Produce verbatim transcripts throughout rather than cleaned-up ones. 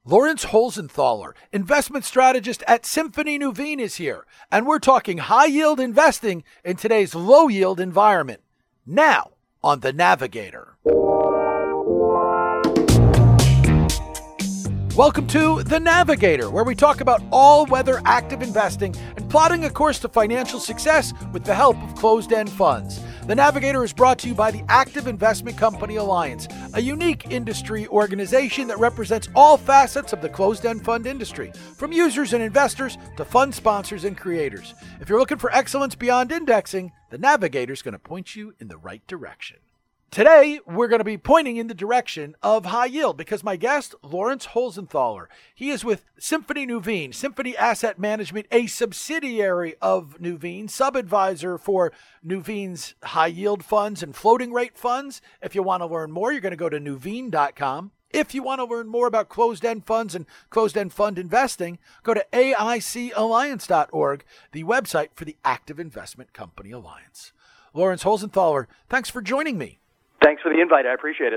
Lawrence Holzenthaler, investment strategist at Symphony Nuveen, is here, and we're talking high-yield investing in today's low-yield environment. Now, on The Navigator. Welcome to The Navigator, where we talk about all-weather active investing and plotting a course to financial success with the help of closed-end funds. The Navigator is brought to you by the Active Investment Company Alliance, a unique industry organization that represents all facets of the closed-end fund industry, from users and investors to fund sponsors and creators. If you're looking for excellence beyond indexing, The Navigator is going to point you in the right direction. Today, we're going to be pointing in the direction of high yield because my guest, Lawrence Holzenthaler, he is with Symphony Nuveen, Symphony Asset Management, a subsidiary of Nuveen, sub-advisor for Nuveen's high yield funds and floating rate funds. If you want to learn more, you're going to go to nuveen dot com. If you want to learn more about closed-end funds and closed-end fund investing, go to A I C alliance dot org, the website for the Active Investment Company Alliance. Lawrence Holzenthaler, thanks for joining me. Thanks for the invite. I appreciate it.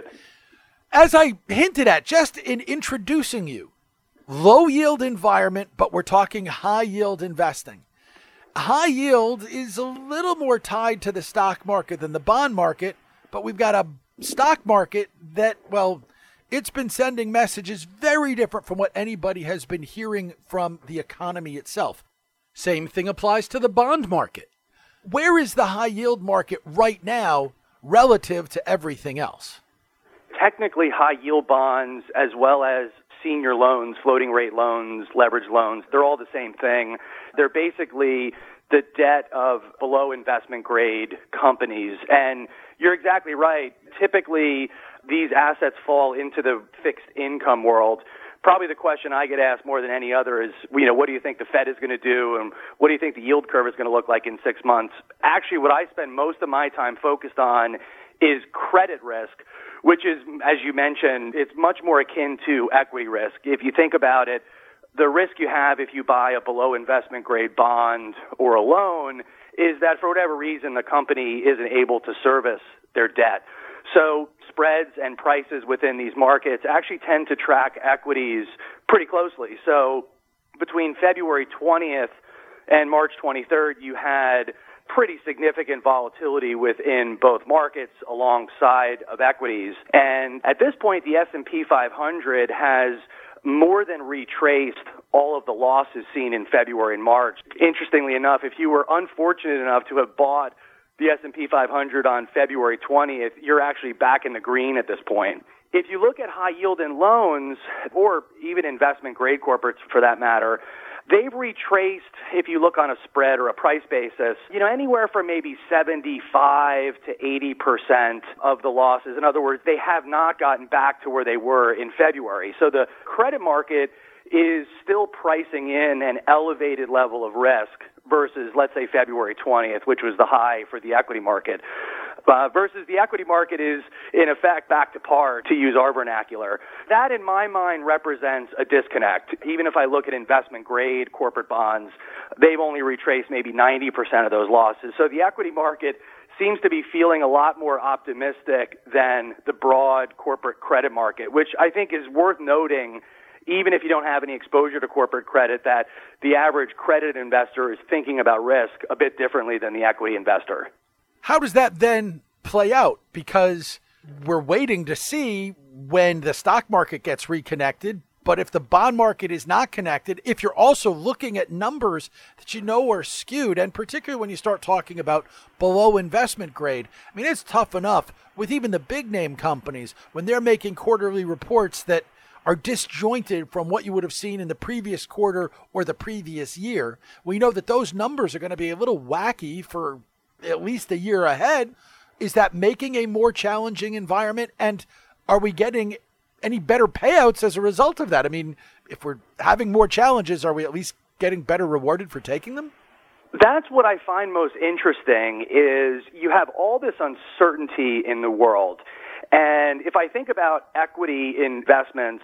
As I hinted at just in introducing you, low yield environment, but we're talking high yield investing. High yield is a little more tied to the stock market than the bond market, but we've got a stock market that, well, it's been sending messages very different from what anybody has been hearing from the economy itself. Same thing applies to the bond market. Where is the high yield market right now relative to everything else? Technically, high-yield bonds as well as senior loans, floating rate loans, leverage loans, they're all the same thing. They're basically the debt of below investment grade companies. And you're exactly right. Typically, these assets fall into the fixed income world. Probably the question I get asked more than any other is, you know, what do you think the Fed is going to do, and what do you think the yield curve is going to look like in six months? Actually, what I spend most of my time focused on is credit risk, which is, as you mentioned, it's much more akin to equity risk. If you think about it, the risk you have if you buy a below investment grade bond or a loan is that for whatever reason the company isn't able to service their debt. So spreads and prices within these markets actually tend to track equities pretty closely. So between February twentieth and March twenty-third, you had pretty significant volatility within both markets alongside of equities. And at this point, the S and P five hundred has more than retraced all of the losses seen in February and March. Interestingly enough, if you were unfortunate enough to have bought the S and P five hundred on February twentieth, you're actually back in the green at this point. If you look at high yield and loans, or even investment grade corporates for that matter, they've retraced, if you look on a spread or a price basis, you know, anywhere from maybe seventy-five to eighty percent of the losses. In other words, they have not gotten back to where they were in February. So the credit market is still pricing in an elevated level of risk versus, let's say, February twentieth, which was the high for the equity market, uh, versus the equity market is, in effect, back to par, to use our vernacular. That, in my mind, represents a disconnect. Even if I look at investment-grade corporate bonds, they've only retraced maybe ninety percent of those losses. So the equity market seems to be feeling a lot more optimistic than the broad corporate credit market, which I think is worth noting. Even if you don't have any exposure to corporate credit, that the average credit investor is thinking about risk a bit differently than the equity investor. How does that then play out? Because we're waiting to see when the stock market gets reconnected, but if the bond market is not connected, if you're also looking at numbers that you know are skewed, and particularly when you start talking about below investment grade, I mean, it's tough enough with even the big name companies when they're making quarterly reports that are disjointed from what you would have seen in the previous quarter or the previous year. We know that those numbers are going to be a little wacky for at least a year ahead. Is that making a more challenging environment? And are we getting any better payouts as a result of that? I mean, if we're having more challenges, are we at least getting better rewarded for taking them? That's what I find most interesting is you have all this uncertainty in the world. And if I think about equity investments,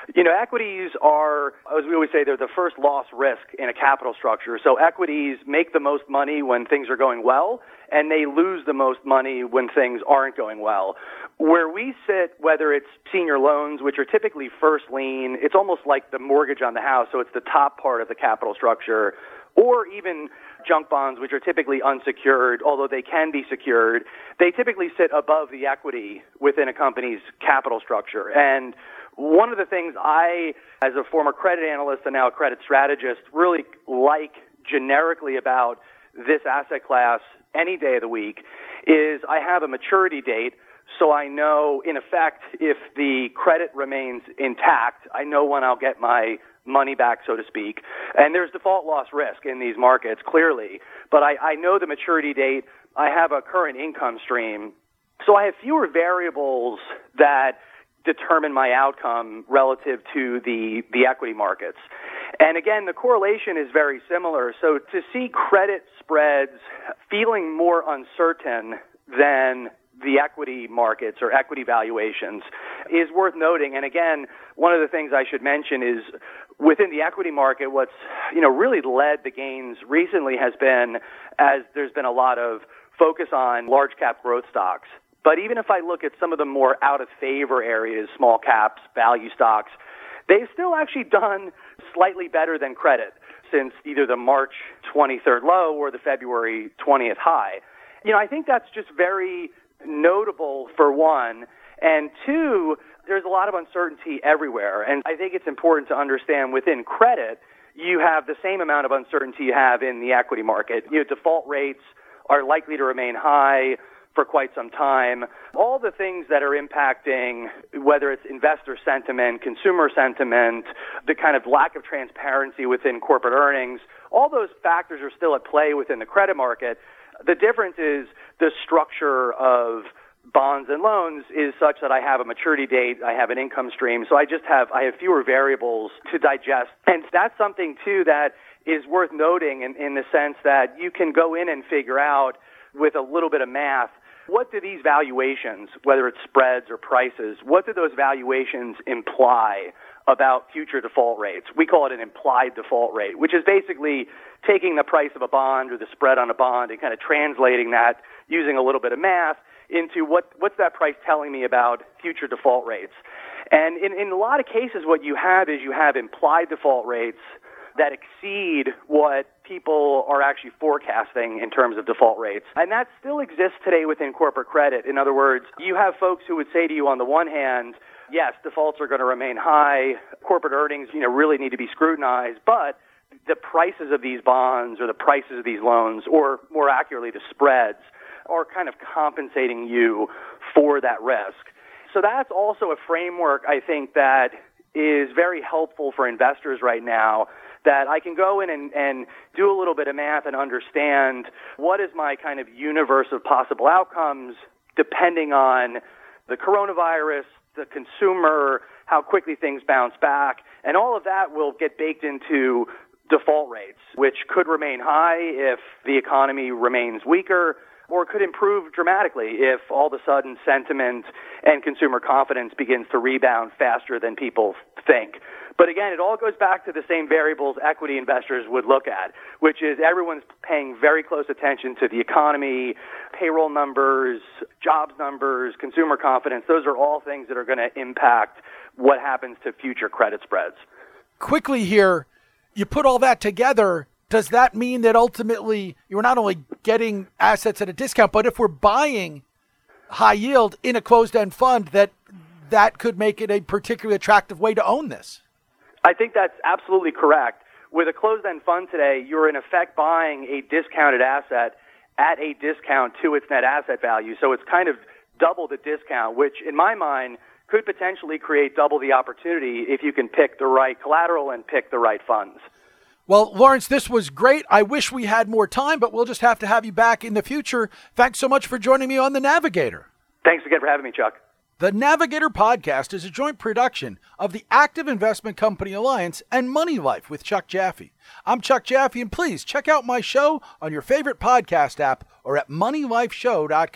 You know, equities are, as we always say, they're the first loss risk in a capital structure. So equities make the most money when things are going well, and they lose the most money when things aren't going well. Where we sit, whether it's senior loans, which are typically first lien, it's almost like the mortgage on the house, so it's the top part of the capital structure, or even junk bonds, which are typically unsecured, although they can be secured, they typically sit above the equity within a company's capital structure. And one of the things I, as a former credit analyst and now a credit strategist, really like generically about this asset class any day of the week is I have a maturity date, so I know, in effect, if the credit remains intact, I know when I'll get my money back, so to speak. And there's default loss risk in these markets, clearly. But I, I know the maturity date. I have a current income stream. So I have fewer variables that determine my outcome relative to the, the equity markets. And again, the correlation is very similar. So to see credit spreads feeling more uncertain than the equity markets or equity valuations is worth noting. And again, one of the things I should mention is within the equity market, what's, you know, really led the gains recently has been as there's been a lot of focus on large cap growth stocks. But even if I look at some of the more out of favor areas, small caps, value stocks, they've still actually done slightly better than credit since either the March twenty-third low or the February twentieth high. You know, I think that's just very notable, for one, and two, there's a lot of uncertainty everywhere, and I think it's important to understand within credit, you have the same amount of uncertainty you have in the equity market. You know, default rates are likely to remain high for quite some time. All the things that are impacting, whether it's investor sentiment, consumer sentiment, the kind of lack of transparency within corporate earnings, all those factors are still at play within the credit market. The difference is the structure of bonds and loans is such that I have a maturity date, I have an income stream, so I just have I have fewer variables to digest. And that's something, too, that is worth noting in, in the sense that you can go in and figure out with a little bit of math, what do these valuations, whether it's spreads or prices, what do those valuations imply about future default rates? We call it an implied default rate, which is basically taking the price of a bond or the spread on a bond and kind of translating that using a little bit of math into what, what's that price telling me about future default rates. And in, in a lot of cases, what you have is you have implied default rates that exceed what people are actually forecasting in terms of default rates. And that still exists today within corporate credit. In other words, you have folks who would say to you on the one hand, yes, defaults are going to remain high, corporate earnings, you know, really need to be scrutinized, but the prices of these bonds or the prices of these loans, or more accurately, the spreads, are kind of compensating you for that risk. So that's also a framework, I think, that is very helpful for investors right now, that I can go in and, and do a little bit of math and understand what is my kind of universe of possible outcomes depending on the coronavirus, the consumer, how quickly things bounce back, and all of that will get baked into default rates, which could remain high if the economy remains weaker, or could improve dramatically if all of a sudden sentiment and consumer confidence begins to rebound faster than people think. But again, it all goes back to the same variables equity investors would look at, which is everyone's paying very close attention to the economy, payroll numbers, jobs numbers, consumer confidence. Those are all things that are going to impact what happens to future credit spreads. Quickly here, you put all that together, does that mean that ultimately you're not only getting assets at a discount, but if we're buying high yield in a closed-end fund, that that could make it a particularly attractive way to own this? I think that's absolutely correct. With a closed-end fund today, you're in effect buying a discounted asset at a discount to its net asset value. So it's kind of double the discount, which in my mind could potentially create double the opportunity if you can pick the right collateral and pick the right funds. Well, Lawrence, this was great. I wish we had more time, but we'll just have to have you back in the future. Thanks so much for joining me on The Navigator. Thanks again for having me, Chuck. The Navigator Podcast is a joint production of the Active Investment Company Alliance and Money Life with Chuck Jaffe. I'm Chuck Jaffe, and please check out my show on your favorite podcast app or at money life show dot com.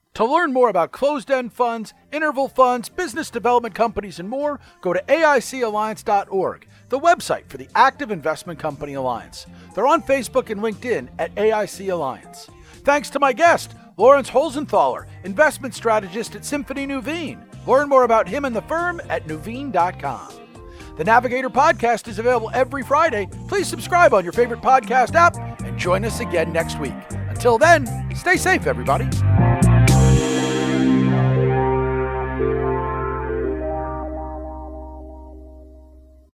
To learn more about closed-end funds, interval funds, business development companies, and more, go to A I C alliance dot org, the website for the Active Investment Company Alliance. They're on Facebook and LinkedIn at A I C Alliance. Thanks to my guest, Lawrence Holzenthaler, investment strategist at Symphony Nuveen. Learn more about him and the firm at nuveen dot com. The Navigator podcast is available every Friday. Please subscribe on your favorite podcast app and join us again next week. Until then, stay safe, everybody.